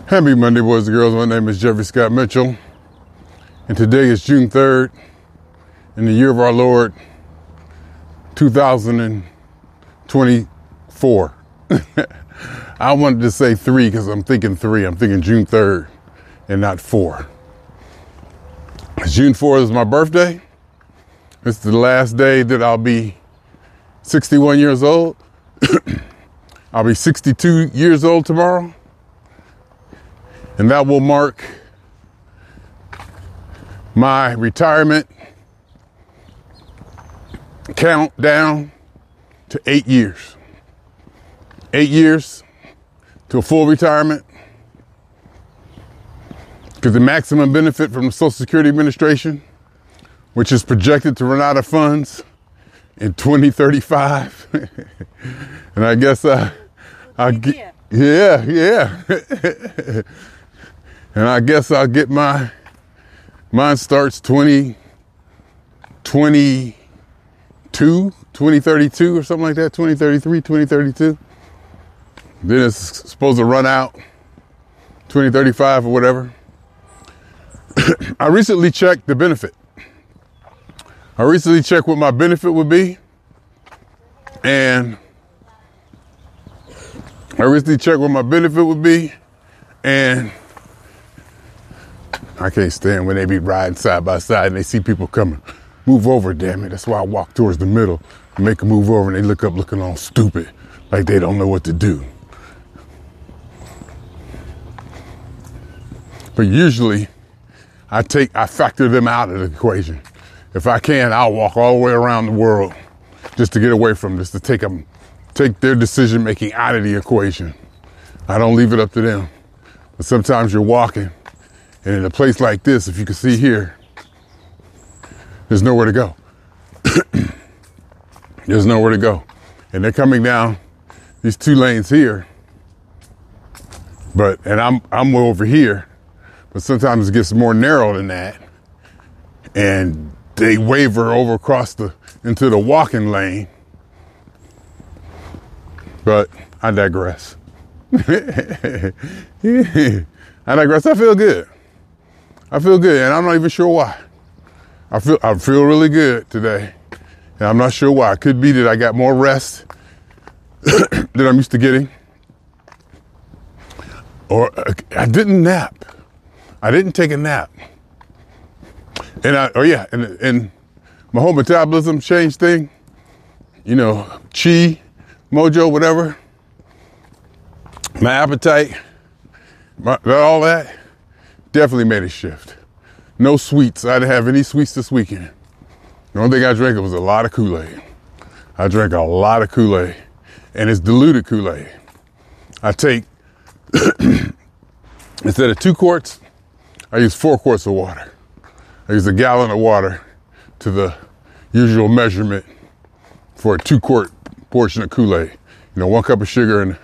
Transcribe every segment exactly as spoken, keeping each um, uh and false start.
Happy Monday, boys and girls. My name is Jeffrey Scott Mitchell, and today is June third in the year of our Lord, two thousand twenty-four. I wanted to say three because I'm thinking three. I'm thinking June third and not four. June fourth is my birthday. It's the last day that I'll be sixty-one years old. I'll be sixty-two years old tomorrow. And that will mark my retirement countdown to eight years. Eight years to a full retirement. Because the maximum benefit from the Social Security Administration, which is projected to run out of funds in twenty thirty-five. And I guess I, I get, yeah, yeah. And I guess I'll get my, mine starts twenty twenty-two, twenty thirty-two or something like that, twenty thirty-three, twenty thirty-two. Then it's supposed to run out twenty thirty-five or whatever. I recently checked the benefit. I recently checked what my benefit would be. And I recently checked what my benefit would be. And I can't stand when they be riding side by side and they see people coming. Move over, damn it. That's why I walk towards the middle and make them move over, and they look up looking all stupid, like they don't know what to do. But usually I take, I factor them out of the equation. If I can, I'll walk all the way around the world just to get away from this, to take them, take their decision making out of the equation. I don't leave it up to them. But sometimes you're walking, and in a place like this, if you can see here, there's nowhere to go. There's nowhere to go. And they're coming down these two lanes here. But, and I'm, I'm over here, but sometimes it gets more narrow than that. And they waver over across the, into the walking lane. But I digress. I digress. I feel good. I feel good, and I'm not even sure why. I feel I feel really good today, and I'm not sure why. It could be that I got more rest than I'm used to getting, or I didn't nap. I didn't take a nap, and I oh yeah, and and my whole metabolism changed thing. You know, chi, mojo, whatever. My appetite, my, all that. Definitely made a shift. No sweets. I didn't have any sweets this weekend. The only thing I drank was a lot of Kool-Aid. I drank a lot of Kool-Aid. And it's diluted Kool-Aid. I take, instead of two quarts, I use four quarts of water. I use a gallon of water to the usual measurement for a two quart portion of Kool-Aid. You know, one cup of sugar and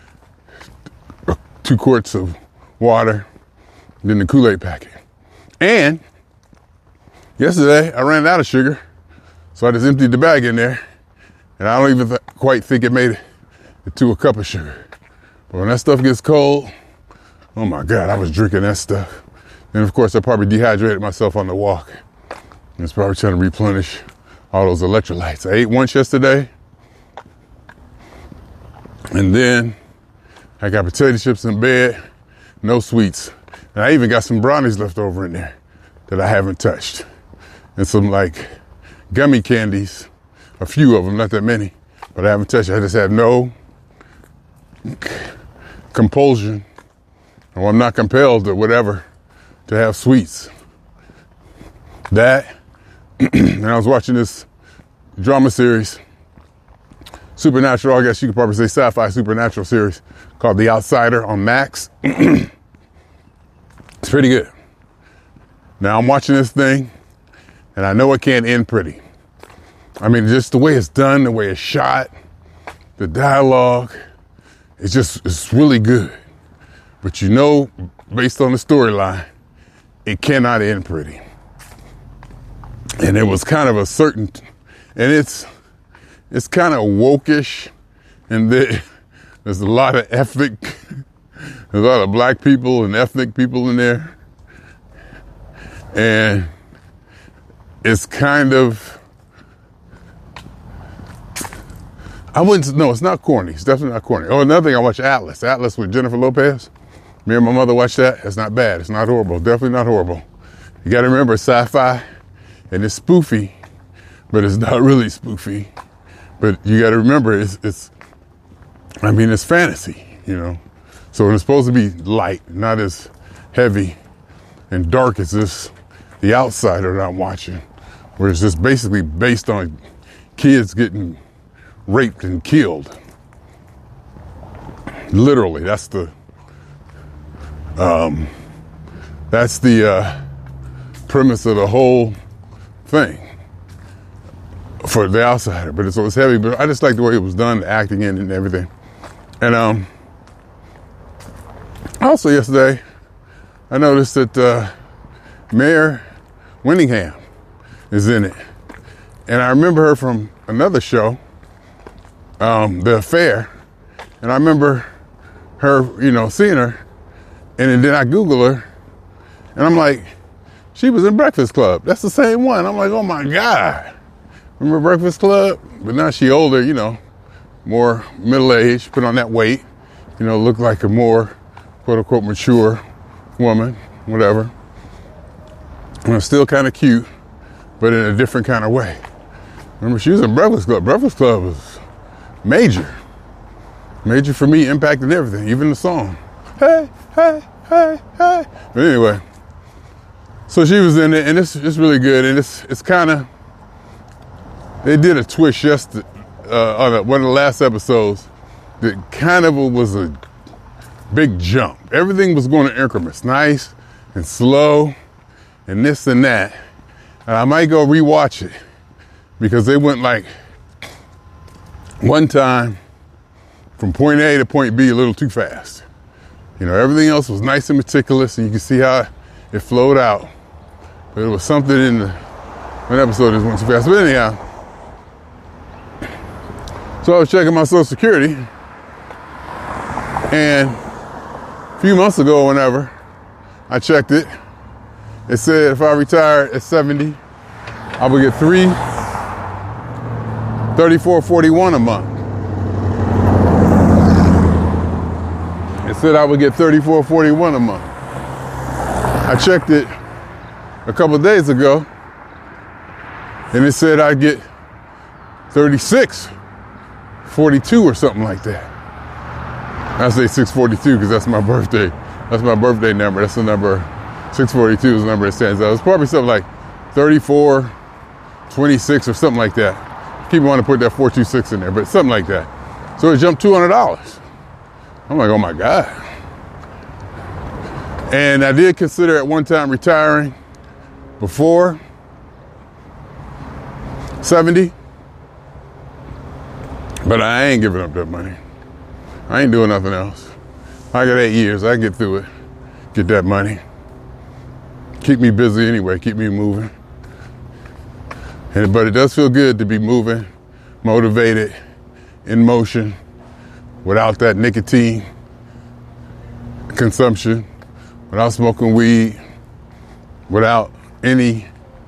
two quarts of water. Then the Kool-Aid packet. And yesterday I ran out of sugar, so I just emptied the bag in there, and I don't even th- quite think it made it to a cup of sugar. But when that stuff gets cold, oh my God, I was drinking that stuff. And of course I probably dehydrated myself on the walk. And it's probably trying to replenish all those electrolytes. I ate once yesterday, and then I got potato chips in bed, no sweets. And I even got some brownies left over in there that I haven't touched. And some like gummy candies, a few of them, not that many, but I haven't touched. I just have no compulsion, or I'm not compelled or whatever to have sweets. That, and I was watching this drama series, Supernatural, I guess you could probably say sci-fi supernatural series called The Outsider on Max. It's pretty good. Now I'm watching this thing, and I know it can't end pretty. I mean, just the way it's done, the way it's shot, the dialogue, it's just, it's really good. But you know, based on the storyline, it cannot end pretty. And it was kind of a certain, and it's, it's kind of wokish, and there, there's a lot of ethnic There's a lot of black people and ethnic people in there. And it's kind of, I wouldn't, no, it's not corny. It's definitely not corny. Oh, another thing, I watched Atlas. Atlas with Jennifer Lopez. Me and my mother watched that. It's not bad. It's not horrible. Definitely not horrible. You got to remember, it's sci-fi and it's spoofy, but it's not really spoofy. But you got to remember, it's, it's, I mean, it's fantasy, you know. So it's supposed to be light, not as heavy and dark as this, The Outsider that I'm watching, where it's just basically based on kids getting raped and killed. Literally, that's the, um, that's the uh, premise of the whole thing for The Outsider. But it's, so it's heavy, but I just like the way it was done, the acting in it and everything. And um, also yesterday, I noticed that uh, Mayor Winningham is in it. And I remember her from another show, um, The Affair. And I remember her, you know, seeing her. And then I Google her. And I'm like, she was in Breakfast Club. That's the same one. I'm like, oh my God. Remember Breakfast Club? But now she older, you know, more middle-aged, put on that weight, you know, look like a more quote-unquote mature woman, whatever. And still kind of cute, but in a different kind of way. Remember, she was in Breakfast Club. Breakfast Club was major. Major for me, impacted everything, even the song. Hey, hey, hey, hey. But anyway, so she was in it, and it's, it's really good, and it's it's kind of, they did a twist yesterday, uh, on a, one of the last episodes that kind of was a big jump. Everything was going in increments, nice and slow and this and that. And I might go rewatch it because they went like one time from point A to point B a little too fast. You know, everything else was nice and meticulous and you can see how it flowed out. But it was something in the one episode that went too fast. But anyhow, so I was checking my Social Security, and a few months ago, whenever I checked it, it said if I retired at seventy, I would get three thirty-four forty-one a month. It said I would get thirty-four forty-one a month. I checked it a couple of days ago, and it said I'd get thirty-six forty-two or something like that. I say six forty-two because that's my birthday. That's my birthday number. That's the number. six forty-two is the number that stands out. It's probably something like thirty-four twenty-six or something like that. People want to put that four two six in there, but something like that. So it jumped two hundred dollars. I'm like, oh my God. And I did consider at one time retiring before seventy. But I ain't giving up that money. I ain't doing nothing else. I got eight years. I can get through it. Get that money. Keep me busy anyway. Keep me moving. And, but it does feel good to be moving, motivated, in motion, without that nicotine consumption, without smoking weed, without any,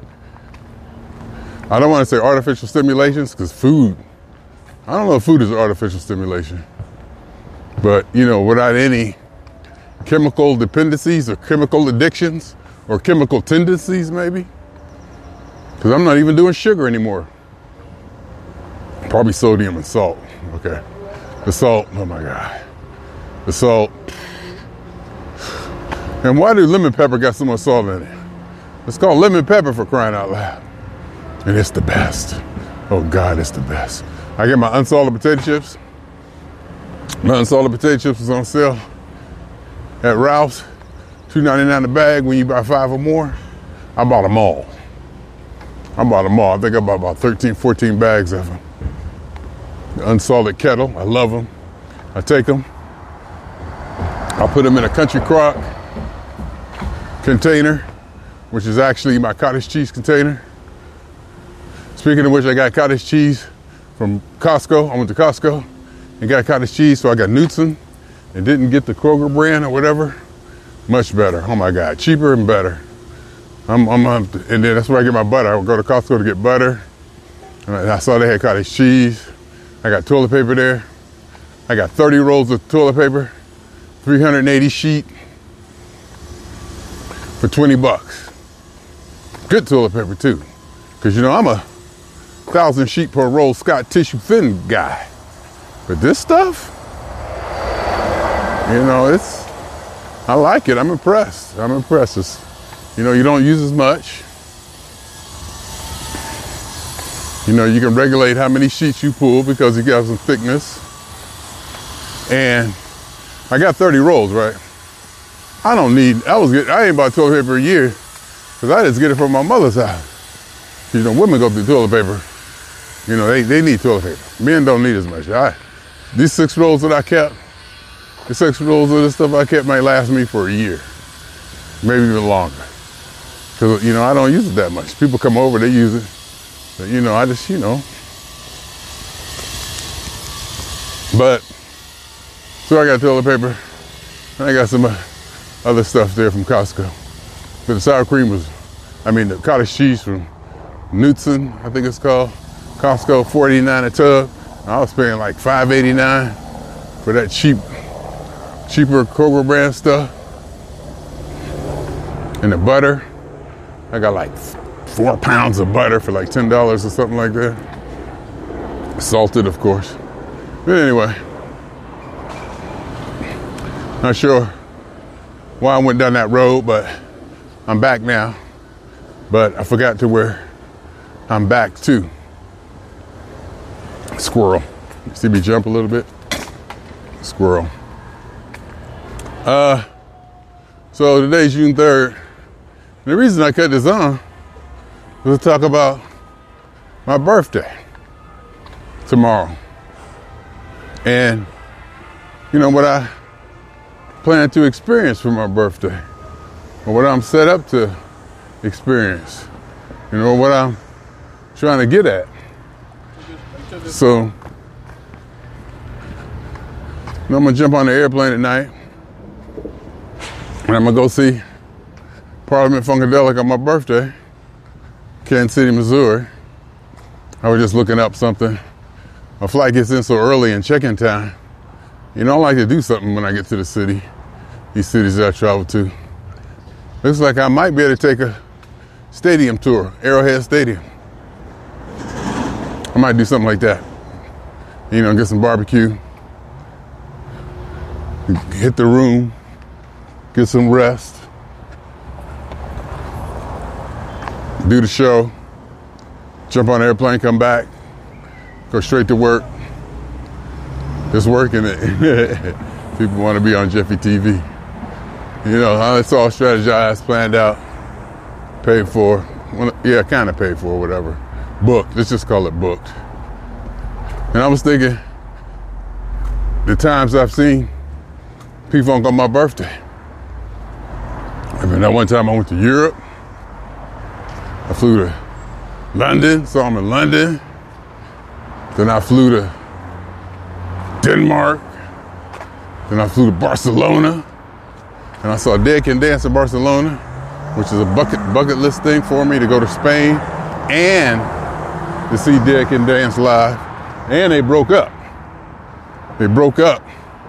I don't want to say artificial stimulations, because food, I don't know if food is artificial stimulation, but, you know, without any chemical dependencies or chemical addictions or chemical tendencies, maybe. Because I'm not even doing sugar anymore. Probably sodium and salt. Okay. The salt, oh my God. The salt. And why do lemon pepper got so much salt in it? It's called lemon pepper, for crying out loud. And it's the best. Oh God, it's the best. I get my unsalted potato chips. My unsalted potato chips was on sale at Ralph's. two ninety-nine a bag when you buy five or more. I bought them all. I bought them all. I think I bought about thirteen, fourteen bags of them. The unsalted kettle, I love them. I take them. I put them in a Country Crock container, which is actually my cottage cheese container. Speaking of which, I got cottage cheese from Costco. I went to Costco and got cottage cheese, so I got Knudsen and didn't get the Kroger brand or whatever, much better. Oh my God, cheaper and better. I'm, I'm, I'm and then that's where I get my butter. I would go to Costco to get butter. And I saw they had cottage cheese. I got toilet paper there. I got thirty rolls of toilet paper, three hundred eighty sheet for twenty bucks. Good toilet paper too. Cause you know, I'm a thousand sheet per roll Scott tissue thin guy. But this stuff, you know, it's, I like it. I'm impressed. I'm impressed. It's, you know, you don't use as much. You know, you can regulate how many sheets you pull because you got some thickness. And I got thirty rolls, right? I don't need, I was getting, I ain't bought toilet paper a year because I just get it from my mother's house. You know, women go through toilet paper. You know, they, they need toilet paper. Men don't need as much. I, these six rolls that I kept, the six rolls of this stuff I kept might last me for a year, maybe even longer. Because, you know, I don't use it that much. People come over, they use it. But, you know, I just, you know. But, so I got toilet paper. I got some other stuff there from Costco. But the sour cream was, I mean, the cottage cheese from Knudsen, I think it's called. Costco, four eighty-nine a tub. I was paying like five eighty-nine for that cheap, cheaper Kroger brand stuff. And the butter, I got like four pounds of butter for like ten dollars or something like that. Salted, of course. But anyway, not sure why I went down that road, but I'm back now. But I forgot to where I'm back to. Squirrel. You see me jump a little bit? Squirrel. Uh, so today's June third. The reason I cut this on was to talk about my birthday tomorrow. And, you know, what I plan to experience for my birthday, or what I'm set up to experience, you know, what I'm trying to get at. So, you know, I'm gonna jump on the airplane at night, and I'm gonna go see Parliament Funkadelic on my birthday, Kansas City, Missouri. I was just looking up something. My flight gets in so early in check-in time. You know, I like to do something when I get to the city, these cities that I travel to. Looks like I might be able to take a stadium tour, Arrowhead Stadium. I might do something like that. You know, get some barbecue, hit the room, get some rest, do the show, jump on an airplane, come back, go straight to work. Just working it. People want to be on Jeffy T V. You know, it's all strategized, planned out, paid for. Well, yeah, kind of paid for, whatever. Booked. Let's just call it booked. And I was thinking, the times I've seen people on my birthday. I mean, that one time I went to Europe. I flew to London, saw them in London. Then I flew to Denmark. Then I flew to Barcelona. And I saw Dead Can Dance in Barcelona, which is a bucket bucket list thing for me to go to Spain and to see Dead Can Dance live. And they broke up. They broke up.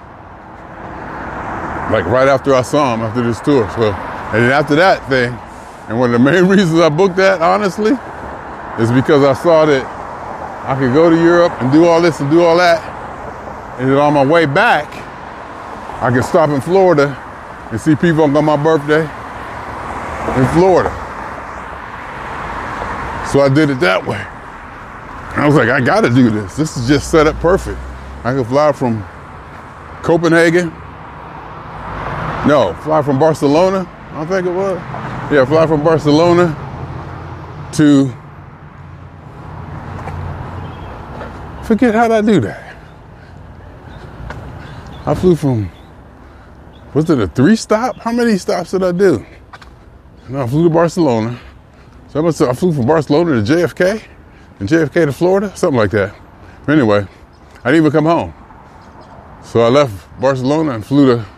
Like right after I saw them, after this tour. So, and then after that thing, and one of the main reasons I booked that, honestly, is because I saw that I could go to Europe and do all this and do all that. And then on my way back, I could stop in Florida and see people on my birthday in Florida. So I did it that way. I was like, I gotta do this. This is just set up perfect. I could fly from Copenhagen. No, fly from Barcelona, I think it was. Yeah, fly from Barcelona to, forget how did I do that? I flew from, was it a three stop? How many stops did I do? No, I flew to Barcelona. So I must have, I flew from Barcelona to J F K, and J F K to Florida, something like that. Anyway, I didn't even come home. So I left Barcelona and flew to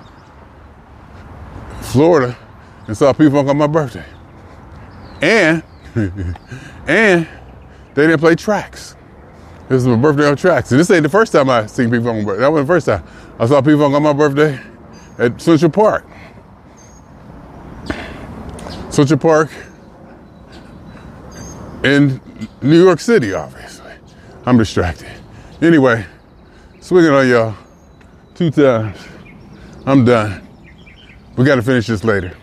Florida and saw P-Funk on my birthday. And, and they didn't play tracks. This is my birthday on tracks. And this ain't the first time I seen P-Funk on my birthday. That wasn't the first time. I saw P-Funk on my birthday at Central Park. Central Park in New York City, obviously. I'm distracted. Anyway, swinging on y'all two times. I'm done. We got to finish this later.